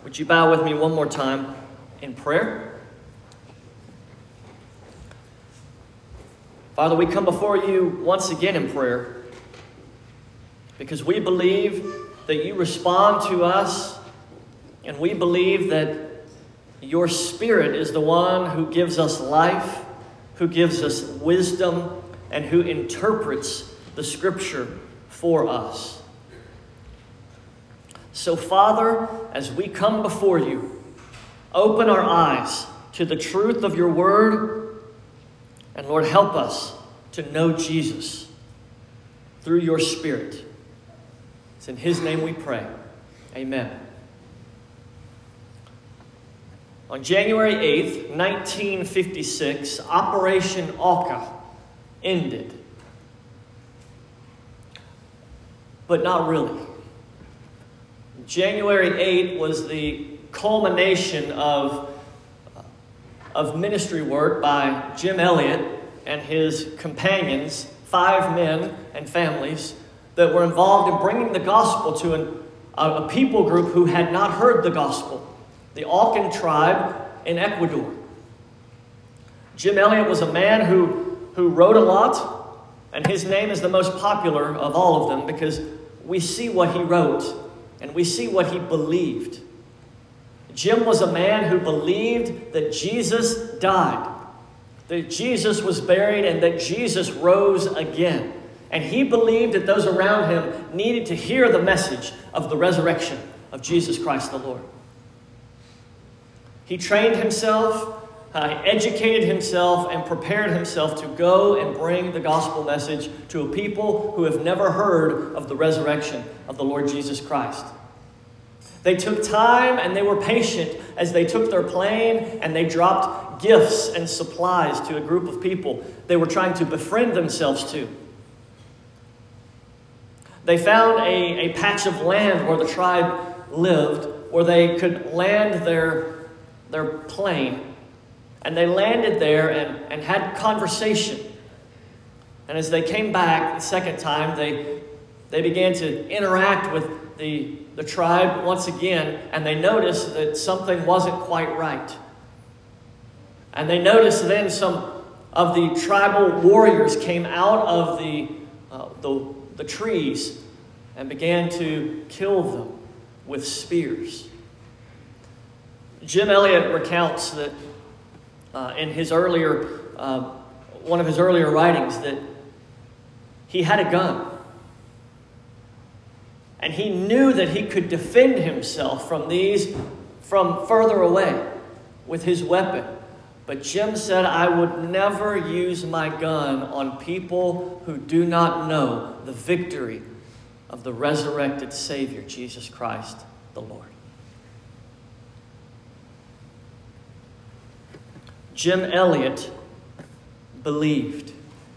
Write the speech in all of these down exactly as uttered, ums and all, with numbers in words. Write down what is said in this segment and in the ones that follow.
Would you bow with me one more time in prayer? Father, we come before you once again in prayer because we believe that you respond to us, and we believe that your Spirit is the one who gives us life, who gives us wisdom, and who interprets the Scripture for us. So, Father, as we come before you, open our eyes to the truth of your word, and Lord, help us to know Jesus through your Spirit. It's in his name we pray. Amen. On January eighth, nineteen fifty-six, Operation Orca ended. But not really. January eighth was the culmination of, of ministry work by Jim Elliot and his companions, five men and families, that were involved in bringing the gospel to an, a, a people group who had not heard the gospel, the Aucan tribe in Ecuador. Jim Elliot was a man who, who wrote a lot, and his name is the most popular of all of them because we see what he wrote and we see what he believed. Jim was a man who believed that Jesus died, that Jesus was buried, and that Jesus rose again. And he believed that those around him needed to hear the message of the resurrection of Jesus Christ the Lord. He trained himself, uh, educated himself, and prepared himself to go and bring the gospel message to a people who have never heard of the resurrection of the Lord Jesus Christ. They took time and they were patient as they took their plane and they dropped gifts and supplies to a group of people they were trying to befriend themselves to. They found a, a patch of land where the tribe lived, where they could land their, their plane. And they landed there and, and had conversation. And as they came back the second time, they, they began to interact with the, the tribe once again, and they noticed that something wasn't quite right. And they noticed then some of the tribal warriors came out of the, uh, the, the trees and began to kill them with spears. Jim Elliot recounts that uh, in his earlier, uh, one of his earlier writings, that he had a gun. And he knew that he could defend himself from these from further away with his weapon. But Jim said, I would never use my gun on people who do not know the victory of the resurrected Savior, Jesus Christ the Lord. Jim Elliot believed.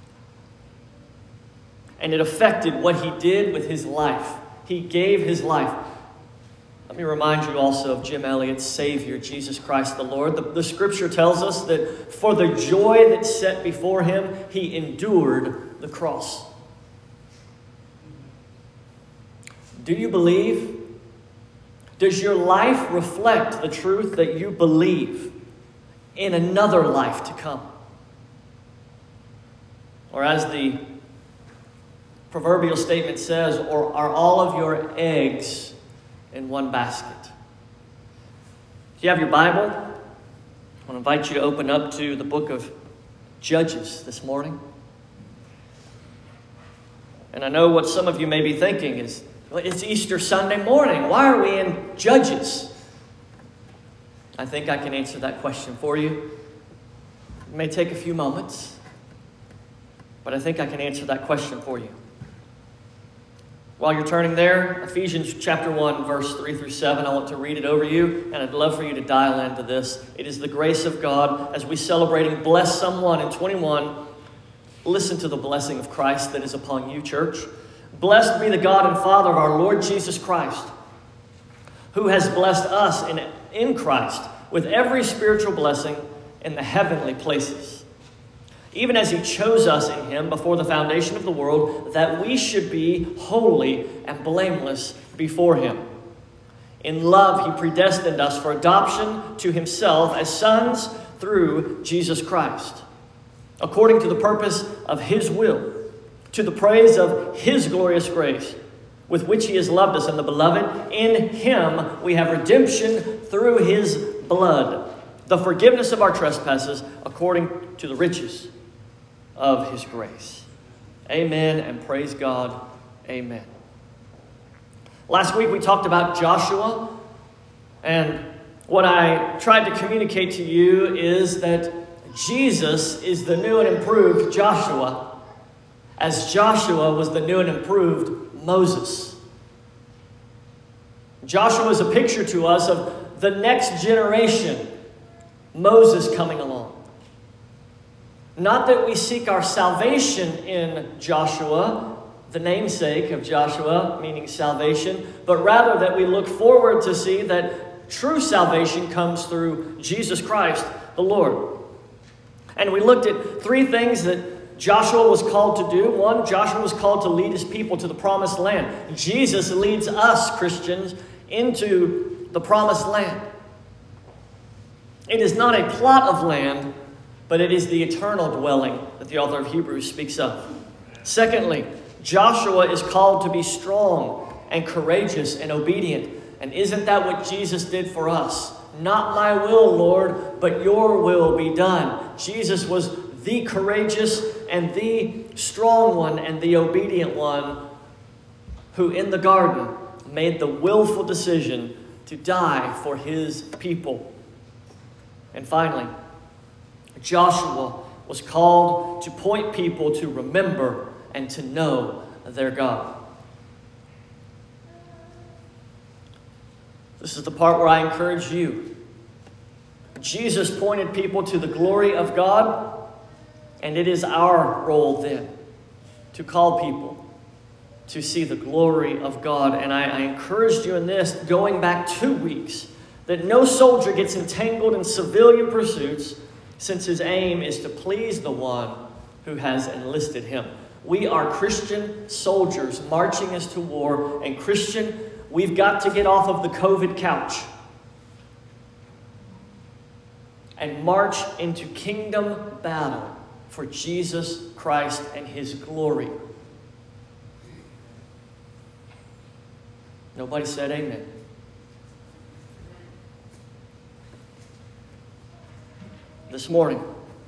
And it affected what he did with his life. He gave his life. Let me remind you also of Jim Elliot's Savior, Jesus Christ the Lord. The, the scripture tells us that for the joy that set before him, he endured the cross. Do you believe? Does your life reflect the truth that you believe in another life to come? Or as the proverbial statement says, or are all of your eggs in one basket? If you have your Bible, I want to invite you to open up to the book of Judges this morning. And I know what some of you may be thinking is, well, it's Easter Sunday morning. Why are we in Judges? I think I can answer that question for you. It may take a few moments, but I think I can answer that question for you. While you're turning there, Ephesians chapter one, verse three through seven, I want to read it over you, and I'd love for you to dial into this. It is the grace of God as we celebrating Bless Someone in twenty-one. Listen to the blessing of Christ that is upon you, church. Blessed be the God and Father of our Lord Jesus Christ, who has blessed us in, in Christ with every spiritual blessing in the heavenly places, even as he chose us in him before the foundation of the world, that we should be holy and blameless before him. In love, he predestined us for adoption to himself as sons through Jesus Christ, according to the purpose of his will, to the praise of his glorious grace, with which he has loved us. And the beloved, in him we have redemption through his blood, the forgiveness of our trespasses, according to the riches of his grace. Amen, and praise God. Amen. Last week we talked about Joshua, and what I tried to communicate to you is that Jesus is the new and improved Joshua, as Joshua was the new and improved Moses. Joshua is a picture to us of the next generation, Moses coming along. Not that we seek our salvation in Joshua, the namesake of Joshua, meaning salvation, but rather that we look forward to see that true salvation comes through Jesus Christ, the Lord. And we looked at three things that Joshua was called to do. One, Joshua was called to lead his people to the promised land. Jesus leads us, Christians, into the promised land. It is not a plot of land, but it is the eternal dwelling that the author of Hebrews speaks of. Secondly, Joshua is called to be strong and courageous and obedient. And isn't that what Jesus did for us? Not my will, Lord, but your will be done. Jesus was the courageous and the strong one and the obedient one who in the garden made the willful decision to die for his people. And finally, Joshua was called to point people to remember and to know their God. This is the part where I encourage you. Jesus pointed people to the glory of God, and it is our role then to call people to see the glory of God. And I, I encouraged you in this, going back two weeks, that no soldier gets entangled in civilian pursuits, since his aim is to please the one who has enlisted him. We are Christian soldiers marching us to war. And Christian, we've got to get off of the COVID couch and march into kingdom battle for Jesus Christ and his glory. Nobody said amen. This morning,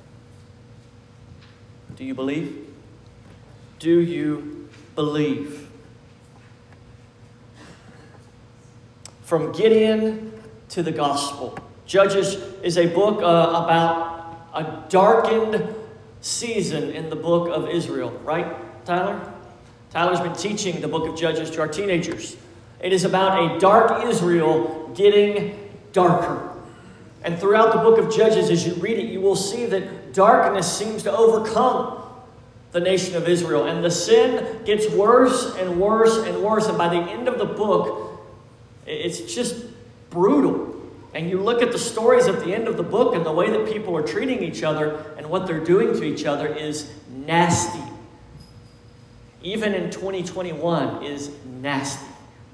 do you believe? Do you believe? From Gideon to the gospel. Judges is a book uh, about a darkened season in the book of Israel. Right, Tyler? Tyler's been teaching the book of Judges to our teenagers. It is about a dark Israel getting darker. And throughout the book of Judges, as you read it, you will see that darkness seems to overcome the nation of Israel. And the sin gets worse and worse and worse. And by the end of the book, it's just brutal. And you look at the stories at the end of the book and the way that people are treating each other and what they're doing to each other is nasty. Even in twenty twenty-one is nasty.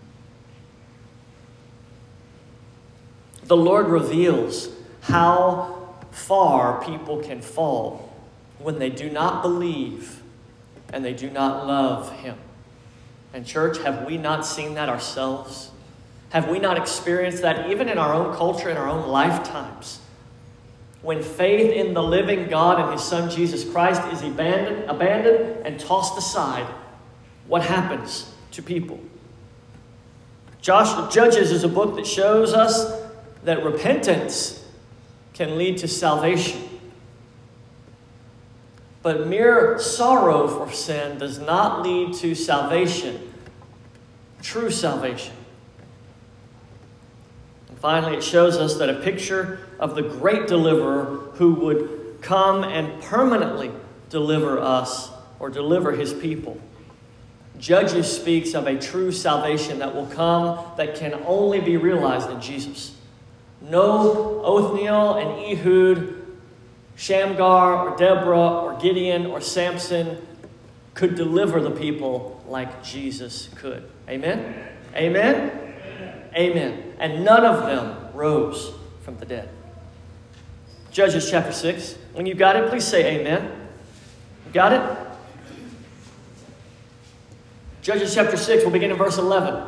The Lord reveals how far people can fall when they do not believe and they do not love him. And church, have we not seen that ourselves? Have we not experienced that even in our own culture, in our own lifetimes? When faith in the living God and his Son Jesus Christ is abandoned, abandoned and tossed aside, what happens to people? Joshua Judges is a book that shows us that repentance can lead to salvation. But mere sorrow for sin does not lead to salvation, true salvation. And finally, it shows us that a picture of the great deliverer who would come and permanently deliver us or deliver his people. Judges speaks of a true salvation that will come that can only be realized in Jesus. No Othniel and Ehud, Shamgar or Deborah or Gideon or Samson could deliver the people like Jesus could. Amen? Amen? Amen. And none of them rose from the dead. Judges chapter six. When you got it, please say amen. Got it? Judges chapter six, we'll begin in verse eleven.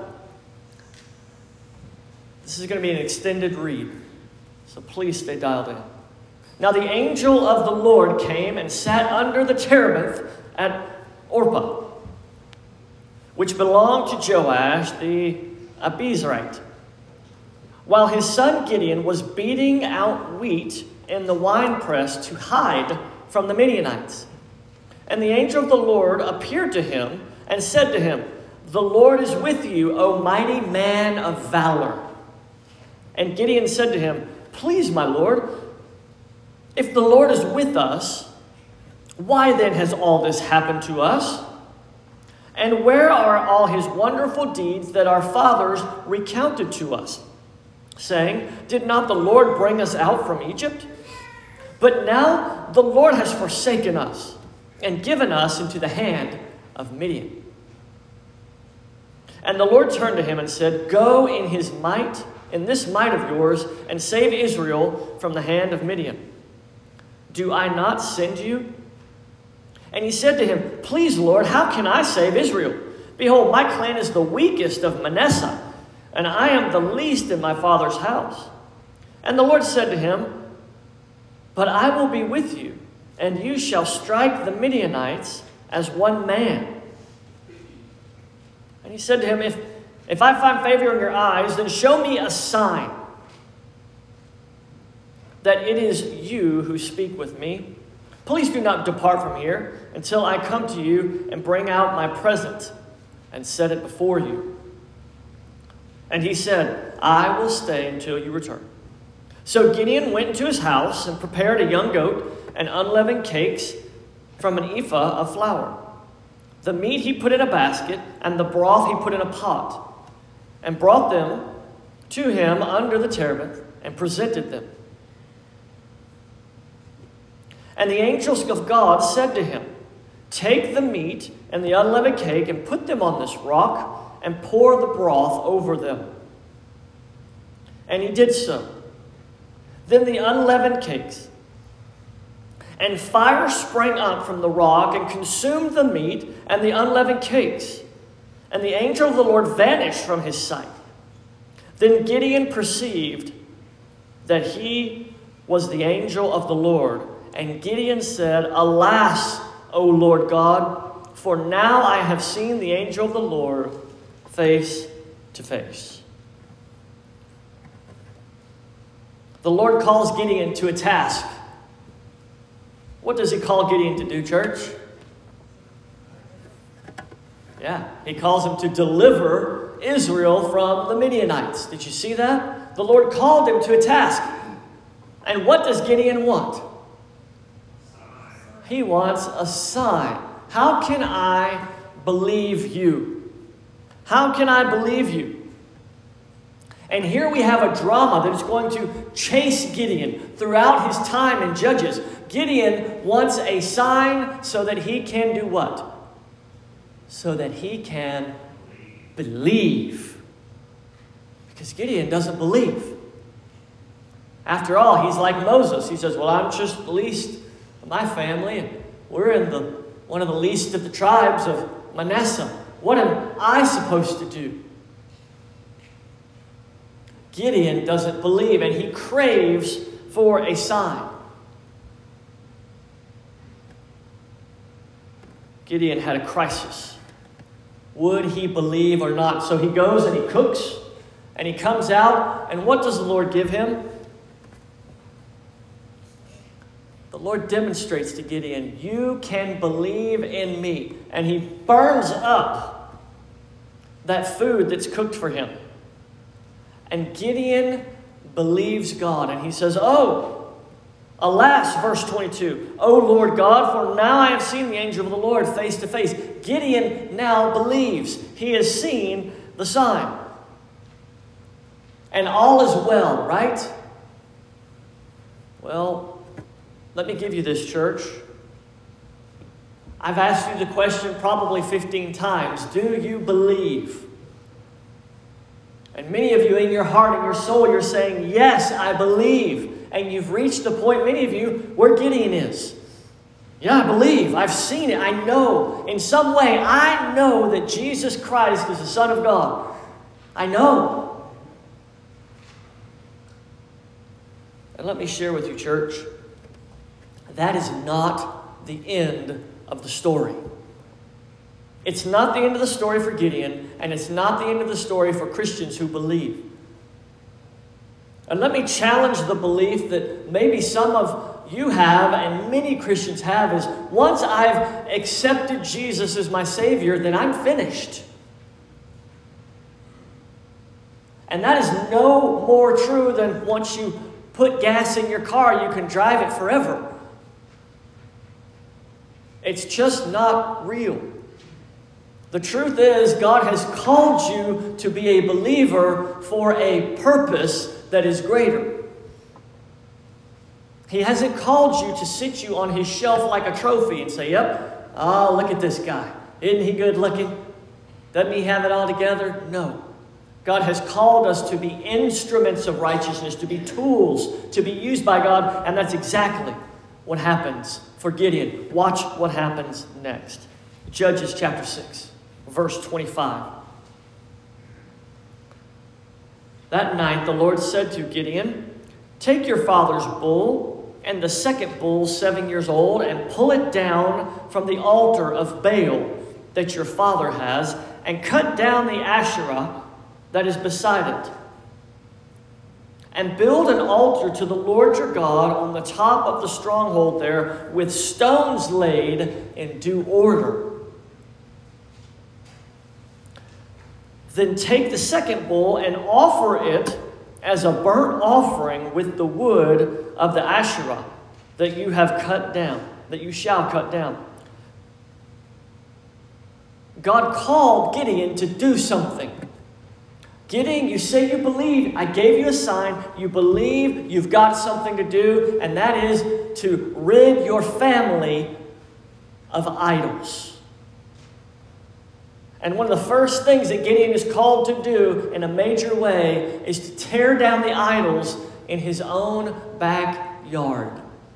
This is going to be an extended read, so please stay dialed in. Now the angel of the Lord came and sat under the terebinth at Orpah, which belonged to Joash the Abiezrite, while his son Gideon was beating out wheat in the winepress to hide from the Midianites. And the angel of the Lord appeared to him and said to him, "The Lord is with you, O mighty man of valor." And Gideon said to him, "Please, my Lord, if the Lord is with us, why then has all this happened to us? And where are all his wonderful deeds that our fathers recounted to us, saying, 'Did not the Lord bring us out from Egypt?' But now the Lord has forsaken us and given us into the hand of Midian." And the Lord turned to him and said, "Go in his might, in this might of yours, and save Israel from the hand of Midian. Do I not send you?" And he said to him, "Please, Lord, how can I save Israel? Behold, my clan is the weakest of Manasseh, and I am the least in my father's house." And the Lord said to him, "But I will be with you, and you shall strike the Midianites as one man." And he said to him, If, if I find favor in your eyes, then show me a sign that it is you who speak with me. Please do not depart from here until I come to you and bring out my present and set it before you." And he said, "I will stay until you return." So Gideon went into his house and prepared a young goat and unleavened cakes from an ephah of flour. The meat he put in a basket, and the broth he put in a pot, and brought them to him under the terebinth and presented them. And the angels of God said to him, "Take the meat and the unleavened cake and put them on this rock and pour the broth over them." And he did so. Then the unleavened cakes and fire sprang up from the rock and consumed the meat and the unleavened cakes. And the angel of the Lord vanished from his sight. Then Gideon perceived that he was the angel of the Lord. And Gideon said, "Alas, O Lord God, for now I have seen the angel of the Lord face to face." The Lord calls Gideon to a task. What does he call Gideon to do, church? Yeah, he calls him to deliver Israel from the Midianites. Did you see that? The Lord called him to a task. And what does Gideon want? He wants a sign. How can I believe you? How can I believe you? And here we have a drama that is going to chase Gideon throughout his time in Judges. Gideon wants a sign so that he can do what? So that he can believe. Because Gideon doesn't believe. After all, he's like Moses. He says, "Well, I'm just the least of my family, and we're in the one of the least of the tribes of Manasseh. What am I supposed to do?" Gideon doesn't believe, and he craves for a sign. Gideon had a crisis. Would he believe or not? So he goes and he cooks, and he comes out, and what does the Lord give him? The Lord demonstrates to Gideon, "You can believe in me." And he burns up that food that's cooked for him. And Gideon believes God. And he says, "Oh, alas," verse twenty-two, "O Lord God, for now I have seen the angel of the Lord face to face." Gideon now believes. He has seen the sign. And all is well, right? Well, let me give you this, church. I've asked you the question probably fifteen times. Do you believe? And many of you in your heart and your soul, you're saying, yes, I believe. And you've reached the point, many of you, where Gideon is. Yeah, I believe. I've seen it. I know. In some way, I know that Jesus Christ is the Son of God. I know. And let me share with you, church, that is not the end of the story. It's not the end of the story for Gideon, and it's not the end of the story for Christians who believe. And let me challenge the belief that maybe some of you have, and many Christians have, is once I've accepted Jesus as my Savior, then I'm finished. And that is no more true than once you put gas in your car, you can drive it forever. It's just not real. The truth is, God has called you to be a believer for a purpose that is greater. He hasn't called you to sit you on His shelf like a trophy and say, yep, oh, look at this guy. Isn't he good looking? Doesn't he have it all together? No. God has called us to be instruments of righteousness, to be tools, to be used by God, and that's exactly what happens for Gideon. Watch what happens next. Judges chapter six, verse twenty-five. That night the Lord said to Gideon, take your father's bull and the second bull, seven years old, and pull it down from the altar of Baal that your father has, and cut down the Asherah that is beside it. And build an altar to the Lord your God on the top of the stronghold there, with stones laid in due order. Then take the second bull and offer it as a burnt offering with the wood of the Asherah that you have cut down, that you shall cut down. God called Gideon to do something. Gideon, you say you believe. I gave you a sign. You believe. You've got something to do, and that is to rid your family of idols. And one of the first things that Gideon is called to do in a major way is to tear down the idols in his own backyard.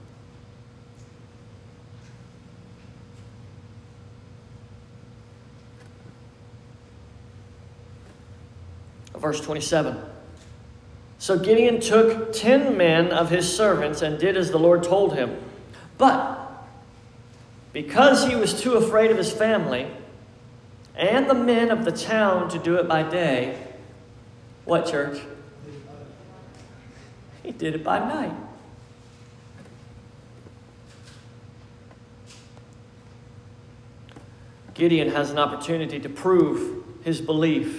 Verse twenty-seven. So Gideon took ten men of his servants and did as the Lord told him. But because he was too afraid of his family and the men of the town to do it by day, what, church? He did it by night. Gideon has an opportunity to prove his belief,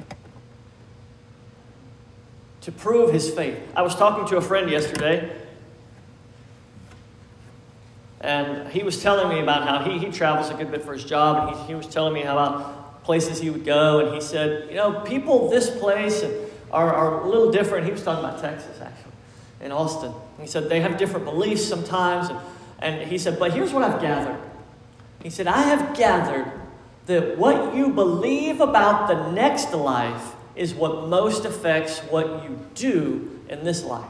to prove his faith. I was talking to a friend yesterday, and he was telling me about how he, he travels a good bit for his job, and he, he was telling me how about places he would go, and he said, you know, people this place are, are a little different. He was talking about Texas, actually, in Austin. He said they have different beliefs sometimes, and, and he said, but here's what I've gathered. He said, I have gathered that what you believe about the next life is what most affects what you do in this life.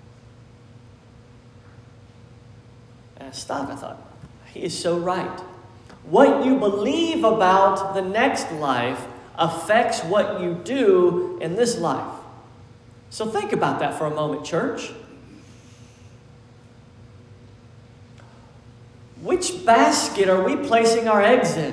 And I stopped. I thought, he is so right. What you believe about the next life affects what you do in this life. So think about that for a moment, church. Which basket are we placing our eggs in?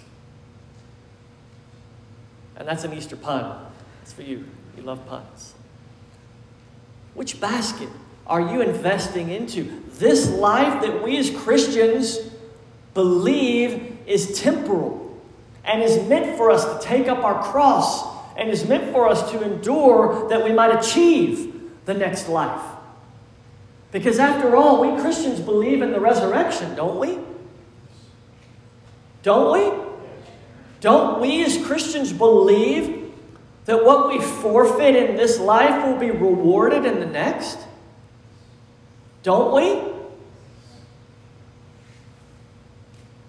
And that's an Easter pun. It's for you. You love puns. Which basket are you investing into? This life that we as Christians believe is temporal and is meant for us to take up our cross and is meant for us to endure that we might achieve the next life. Because after all, we Christians believe in the resurrection, don't we? Don't we? Don't we as Christians believe that what we forfeit in this life will be rewarded in the next? Don't we?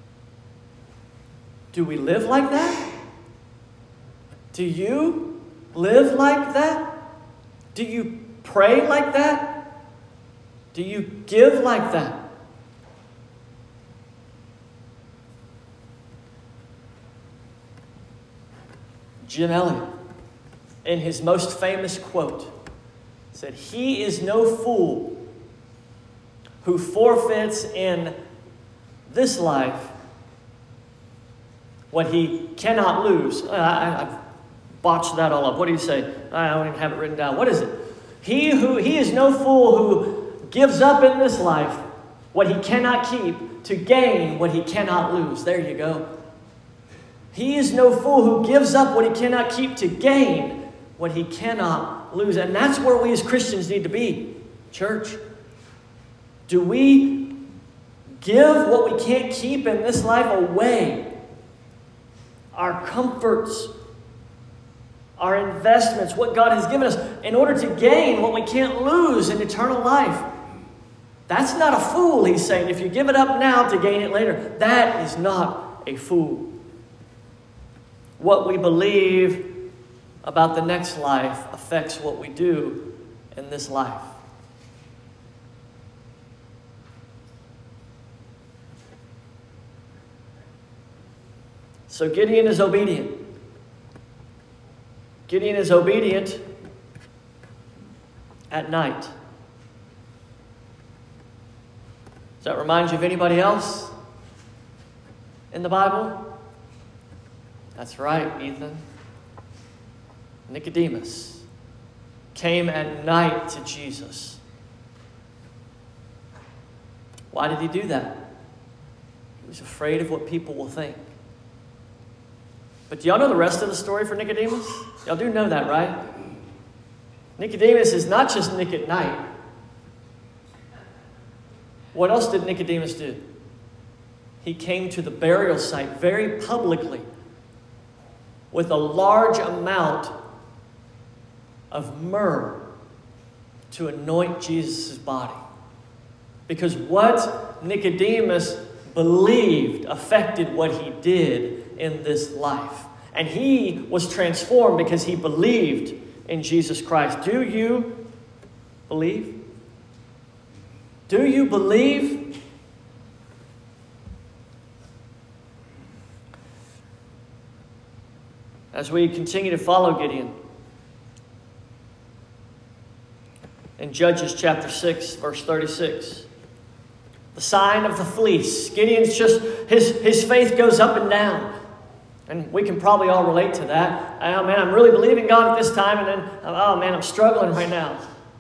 Do we live like that? Do you? live like that? Do you pray like that? Do you give like that? Jim Elliot, in his most famous quote, said, "He is no fool who forfeits in this life what he cannot lose." I, I, I've botched that all up. What do you say? I don't even have it written down. What is it? He who he is no fool who gives up in this life what he cannot keep to gain what he cannot lose. There you go. He is no fool who gives up what he cannot keep to gain what he cannot lose. And that's where we as Christians need to be, church. Do we give what we can't keep in this life away? Our comforts, our investments, what God has given us, in order to gain what we can't lose in eternal life. That's not a fool, he's saying. If you give it up now to gain it later, that is not a fool. What we believe about the next life affects what we do in this life. So Gideon is obedient. Gideon is obedient at night. Does that remind you of anybody else in the Bible? That's right, Ethan. Nicodemus came at night to Jesus. Why did he do that? He was afraid of what people will think. But do y'all know the rest of the story for Nicodemus? Y'all do know that, right? Nicodemus is not just Nick at night. What else did Nicodemus do? He came to the burial site very publicly with a large amount of myrrh to anoint Jesus' body. Because what Nicodemus believed affected what he did in this life. And he was transformed because he believed in Jesus Christ. Do you believe? Do you believe? As we continue to follow Gideon, in Judges chapter six, verse thirty-six, the sign of the fleece. Gideon's just, his, his faith goes up and down. And we can probably all relate to that. Oh man, I'm really believing God at this time, and then, oh man, I'm struggling right now.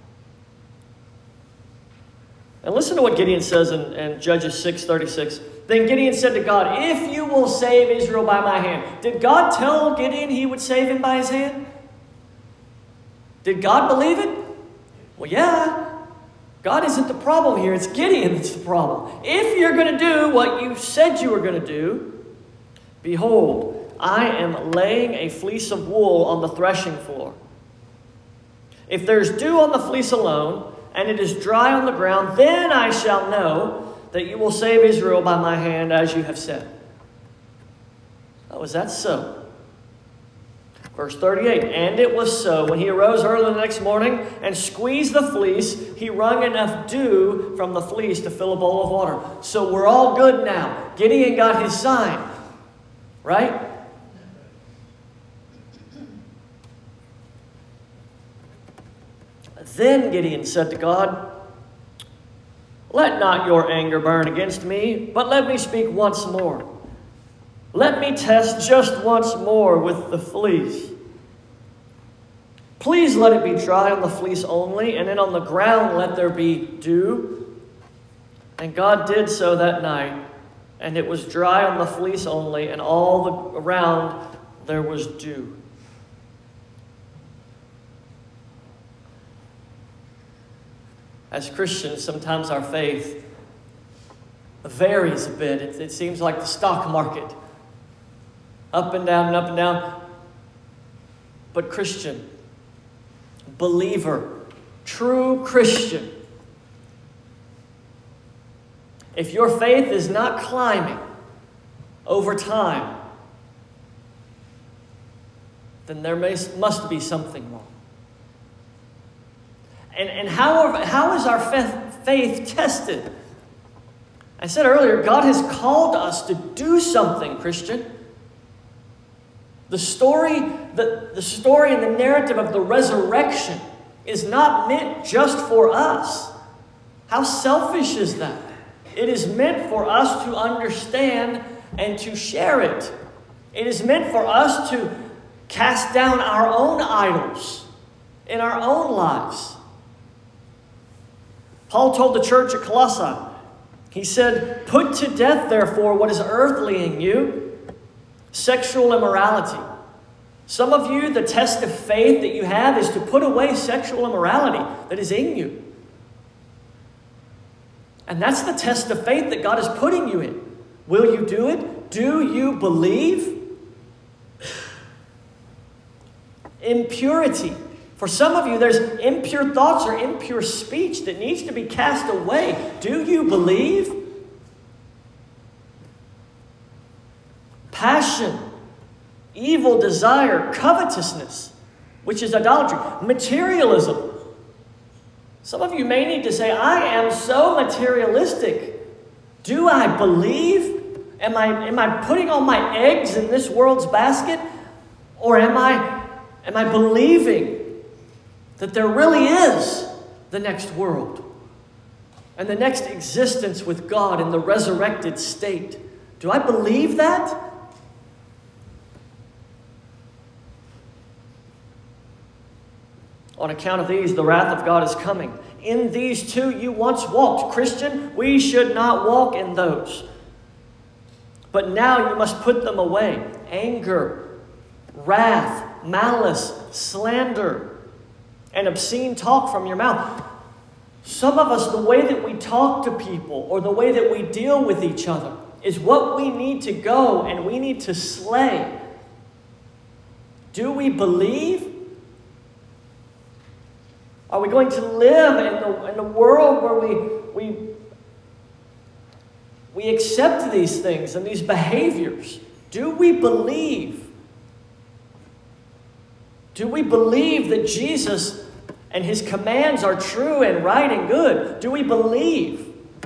And listen to what Gideon says in, in Judges six thirty-six. Then Gideon said to God, "If you will save Israel by my hand." Did God tell Gideon he would save him by his hand? Did God believe it? Well, yeah. God isn't the problem here. It's Gideon that's the problem. If you're going to do what you said you were going to do, behold, I am laying a fleece of wool on the threshing floor. If there's dew on the fleece alone, and it is dry on the ground, then I shall know that you will save Israel by my hand, as you have said. Oh, is that so? Verse thirty-eight, and it was so. When he arose early the next morning and squeezed the fleece, he wrung enough dew from the fleece to fill a bowl of water. So we're all good now. Gideon got his sign, right? Then Gideon said to God, "Let not your anger burn against me, but let me speak once more. Let me test just once more with the fleece. Please let it be dry on the fleece only, and then on the ground let there be dew." And God did so that night, and it was dry on the fleece only, and all the, around there was dew. As Christians, sometimes our faith varies a bit. It, it seems like the stock market. Up and down and up and down. But Christian, believer, true Christian, if your faith is not climbing over time, then there may, must be something wrong. And, and how, are, how is our faith, faith tested? I said earlier, God has called us to do something, Christian. The story, the, the story and the narrative of the resurrection is not meant just for us. How selfish is that? It is meant for us to understand and to share it. It is meant for us to cast down our own idols in our own lives. Paul told the church at Colossae, he said, "Put to death, therefore, what is earthly in you, sexual immorality." Some of you, the test of faith that you have is to put away sexual immorality that is in you. And that's the test of faith that God is putting you in. Will you do it? Do you believe? Impurity. For some of you, there's impure thoughts or impure speech that needs to be cast away. Do you believe? Passion, evil desire, covetousness, which is idolatry. Materialism. Some of you may need to say, I am so materialistic. Do I believe? Am I, am I putting all my eggs in this world's basket? Or am I, am I believing that there really is the next world and the next existence with God in the resurrected state? Do I believe that? On account of these, the wrath of God is coming. In these two you once walked. Christian, we should not walk in those. But now you must put them away. Anger, wrath, malice, slander, and obscene talk from your mouth. Some of us, the way that we talk to people or the way that we deal with each other is what we need to go and we need to slay. Do we believe? Are we going to live in the, in a world where we, we, we accept these things and these behaviors? Do we believe? Do we believe that Jesus and his commands are true and right and good? Do we believe?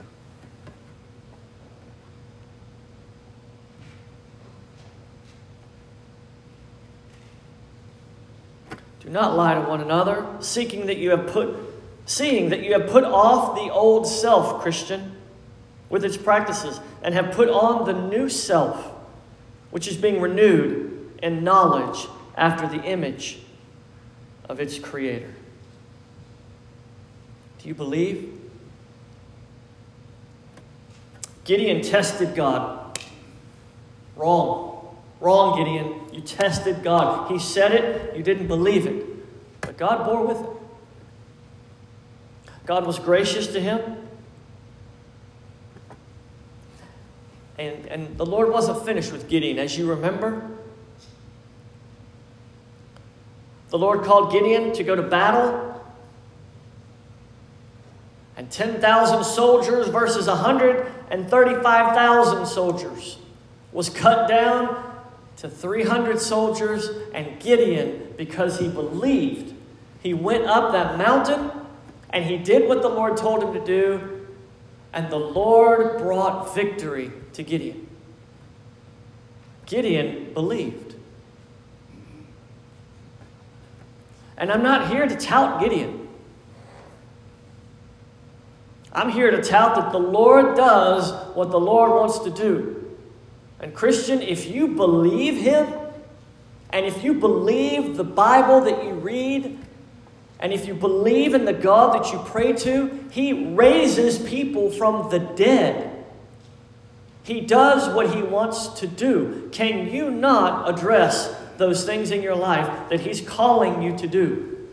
Do not lie to one another, seeking that you have put, seeing that you have put off the old self, Christian, with its practices, and have put on the new self, which is being renewed in knowledge after the image of its Creator. Do you believe? Gideon tested God. Wrong. Wrong, Gideon. You tested God. He said it, you didn't believe it. But God bore with it. God was gracious to him. And, and the Lord wasn't finished with Gideon, as you remember. The Lord called Gideon to go to battle. And ten thousand soldiers versus one hundred thirty-five thousand soldiers was cut down to three hundred soldiers, and Gideon, because he believed, he went up that mountain and he did what the Lord told him to do, and the Lord brought victory to Gideon. Gideon believed. And I'm not here to tout Gideon. I'm here to tout that the Lord does what the Lord wants to do. And Christian, if you believe him, and if you believe the Bible that you read, and if you believe in the God that you pray to, he raises people from the dead. He does what he wants to do. Can you not address those things in your life that he's calling you to do?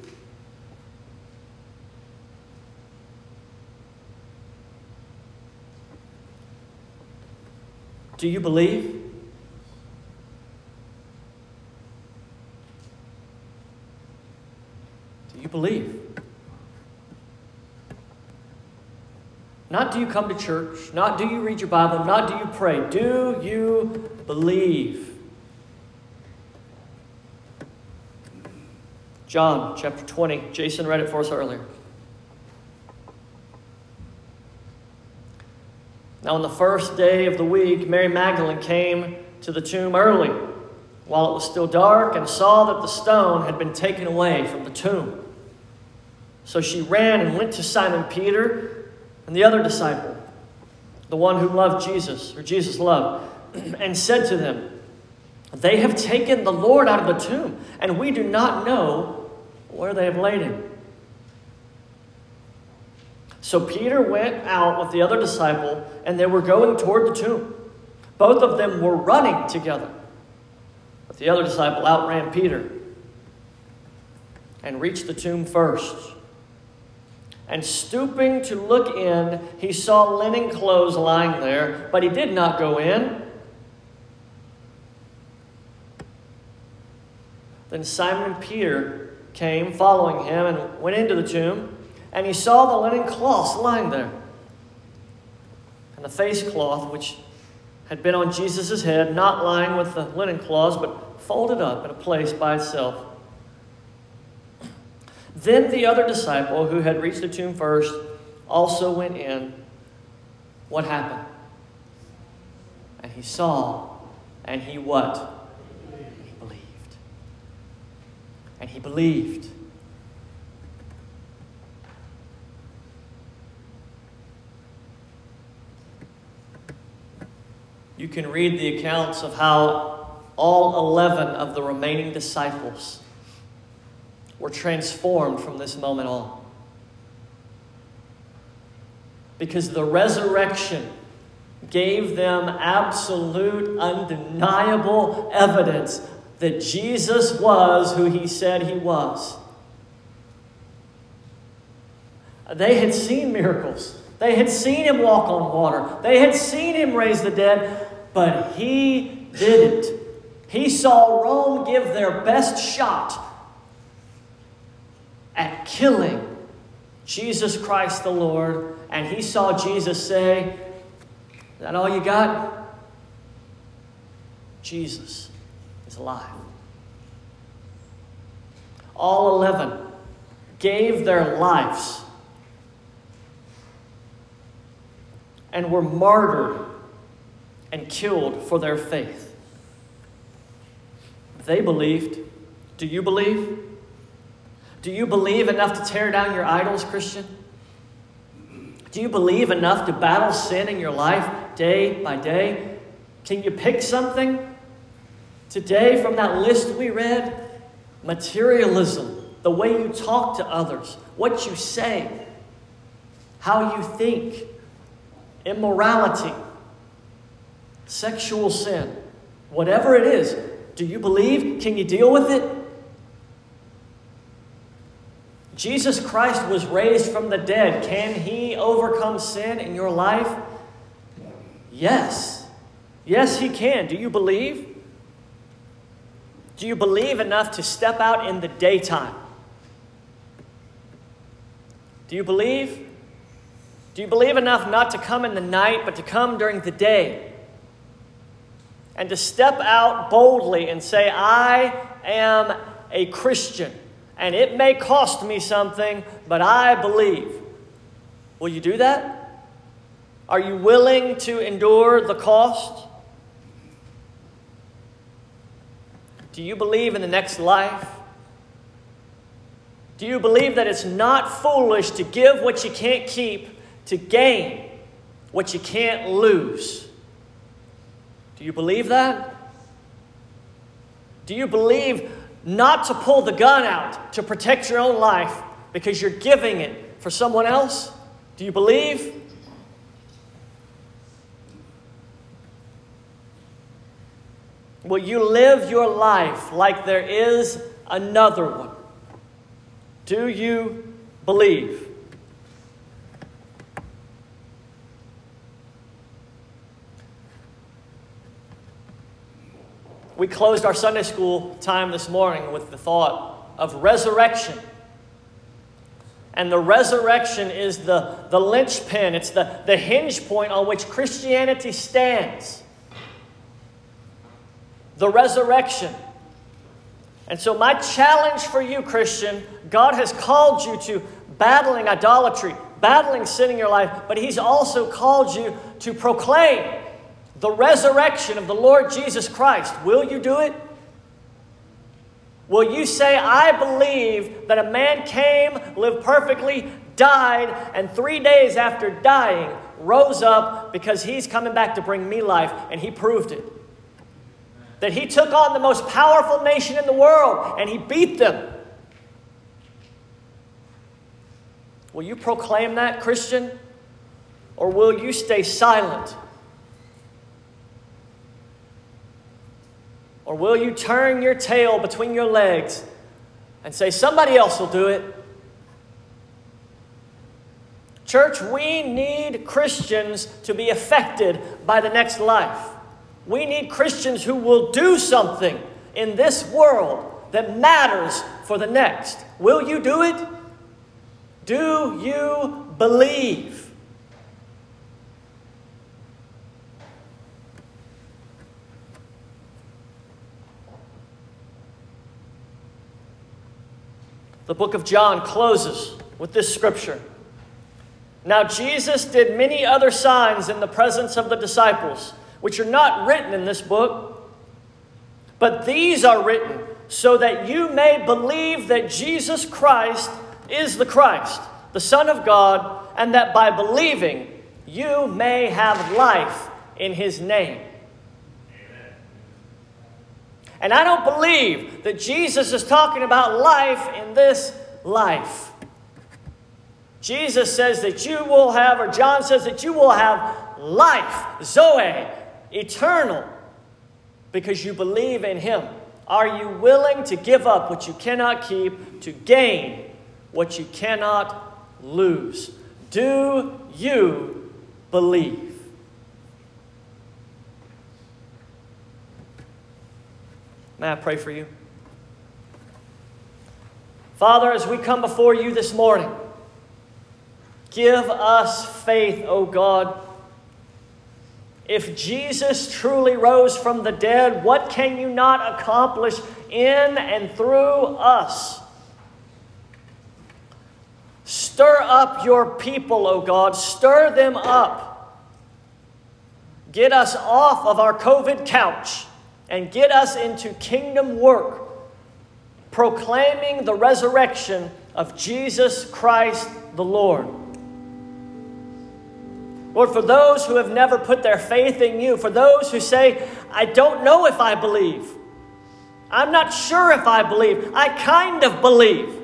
Do you believe? Do you believe? Not do you come to church, not do you read your Bible, not do you pray. Do you believe? John chapter twenty. Jason read it for us earlier. Now on the first day of the week, Mary Magdalene came to the tomb early, while it was still dark, and saw that the stone had been taken away from the tomb. So she ran and went to Simon Peter and the other disciple, the one who loved Jesus, or Jesus loved, and said to them, "They have taken the Lord out of the tomb, and we do not know where they have laid him." So Peter went out with the other disciple, and they were going toward the tomb. Both of them were running together. But the other disciple outran Peter and reached the tomb first. And stooping to look in, he saw linen clothes lying there, but he did not go in. Then Simon Peter came following him and went into the tomb. And he saw the linen cloths lying there, and the face cloth which had been on Jesus' head, not lying with the linen cloths, but folded up in a place by itself. Then the other disciple, who had reached the tomb first, also went in. What happened? And he saw, and he what? He believed. And he believed. You can read the accounts of how all eleven of the remaining disciples were transformed from this moment on. Because the resurrection gave them absolute, undeniable evidence that Jesus was who he said he was. They had seen miracles. They had seen him walk on water. They had seen him raise the dead, but he didn't. He saw Rome give their best shot at killing Jesus Christ the Lord, and he saw Jesus say, "Is that all you got?" Jesus is alive. All eleven gave their lives and were martyred and killed for their faith. They believed. Do you believe? Do you believe enough to tear down your idols, Christian? Do you believe enough to battle sin in your life day by day? Can you pick something today from that list we read? Materialism, the way you talk to others, what you say, how you think, immorality, sexual sin, whatever it is. Do you believe? Can you deal with it? Jesus Christ was raised from the dead. Can he overcome sin in your life? Yes. Yes, he can. Do you believe? Do you believe enough to step out in the daytime? Do you believe? Do you believe enough not to come in the night, but to come during the day? And to step out boldly and say, "I am a Christian, and it may cost me something, but I believe." Will you do that? Are you willing to endure the cost? Do you believe in the next life? Do you believe that it's not foolish to give what you can't keep to gain what you can't lose? Do you believe that? Do you believe not to pull the gun out to protect your own life because you're giving it for someone else? Do you believe? Will you live your life like there is another one? Do you believe? We closed our Sunday school time this morning with the thought of resurrection. And the resurrection is the, the linchpin. It's the, the hinge point on which Christianity stands. The resurrection. And so my challenge for you, Christian, God has called you to battling idolatry, battling sin in your life, but He's also called you to proclaim the resurrection of the Lord Jesus Christ. Will you do it? Will you say, I believe that a man came, lived perfectly, died, and three days after dying, rose up because He's coming back to bring me life, and He proved it. That He took on the most powerful nation in the world, and He beat them. Will you proclaim that, Christian? Or will you stay silent? Or will you turn your tail between your legs and say, somebody else will do it? Church, we need Christians to be affected by the next life. We need Christians who will do something in this world that matters for the next. Will you do it? Do you believe? The book of John closes with this scripture. Now Jesus did many other signs in the presence of the disciples, which are not written in this book, but these are written so that you may believe that Jesus Christ is the Christ, the Son of God, and that by believing you may have life in His name. And I don't believe that Jesus is talking about life in this life. Jesus says that you will have, or John says that you will have life, Zoe, eternal, because you believe in Him. Are you willing to give up what you cannot keep to gain what you cannot lose? Do you believe? May I pray for you? Father, as we come before you this morning, give us faith, O God. If Jesus truly rose from the dead, what can you not accomplish in and through us? Stir up your people, O God. Stir them up. Get us off of our COVID couch and get us into kingdom work, proclaiming the resurrection of Jesus Christ the Lord. Lord, for those who have never put their faith in you, for those who say, I don't know if I believe, I'm not sure if I believe, I kind of believe.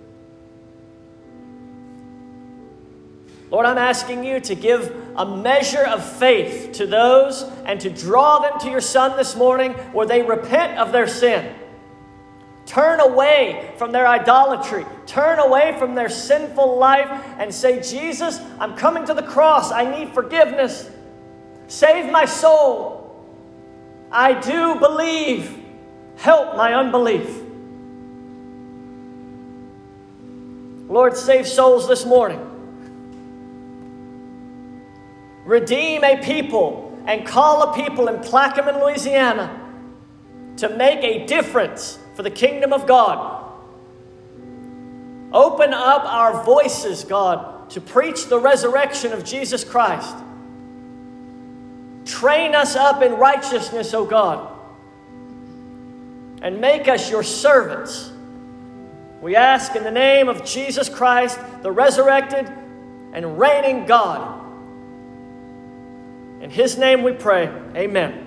Lord, I'm asking you to give a measure of faith to those and to draw them to your Son this morning where they repent of their sin. Turn away from their idolatry. Turn away from their sinful life and say, Jesus, I'm coming to the cross. I need forgiveness. Save my soul. I do believe. Help my unbelief. Lord, save souls this morning. Redeem a people and call a people in Plaquemine, Louisiana to make a difference for the kingdom of God. Open up our voices, God, to preach the resurrection of Jesus Christ. Train us up in righteousness, O God, and make us your servants. We ask in the name of Jesus Christ, the resurrected and reigning God. In His name we pray. Amen.